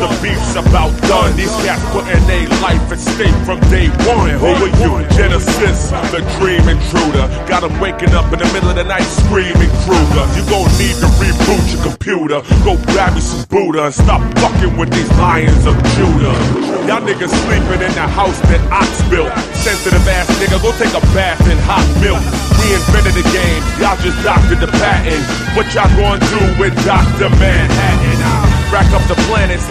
the beef's about done. These cats putting their life at stake from day one. Who are you? Genesis, the dream intruder. Got them waking up in the middle of the night screaming Kruger. You gon' need to reboot your computer. Go grab you some Buddha and stop fucking with these lions of Judah. Y'all niggas sleeping in the house that Ox built. Sensitive ass nigga, go take a bath in hot milk. We invented the game, y'all just doctored the patent. What y'all gonna do with Dr. Manhattan? Rack up the planets